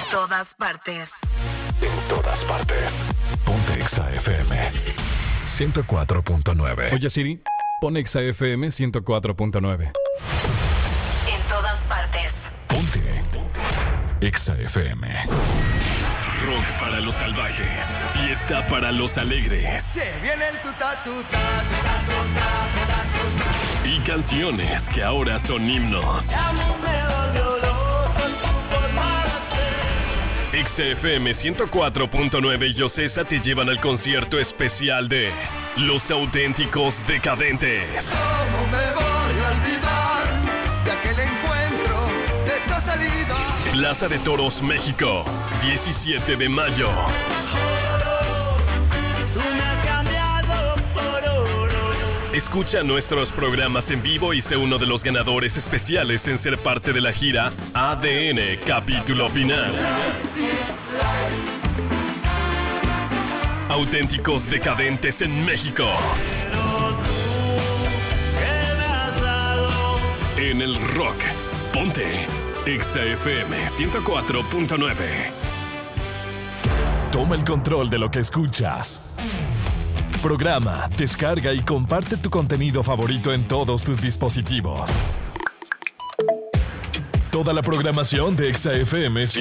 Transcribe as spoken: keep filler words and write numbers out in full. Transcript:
todas partes. En todas partes. Ponte Exa F M ciento cuatro punto nueve. Oye Siri, pon Exa F M ciento cuatro punto nueve. En todas partes. Ponte Exa F M. Rock para los salvajes, fiesta para los alegres. Se viene el tuta tuta, tuta tuta, tuta tuta. Y canciones que ahora son himnos. A mí me volvió loco tu forma de ser. Exa F M ciento cuatro punto nueve y Ocesa te llevan al concierto especial de Los Auténticos Decadentes. ¿Cómo me voy a olvidar de aquel encuentro, de esa salida? Plaza de Toros, México, diecisiete de mayo. Tú me has cambiado por oro. Escucha nuestros programas en vivo y sé uno de los ganadores especiales en ser parte de la gira A D N Capítulo Final. Auténticos Decadentes en México. ¿Qué me has dado? En el rock, ponte Exa F M ciento cuatro punto nueve. Toma el control de lo que escuchas. Programa, descarga y comparte tu contenido favorito en todos tus dispositivos. Toda la programación de Exa F M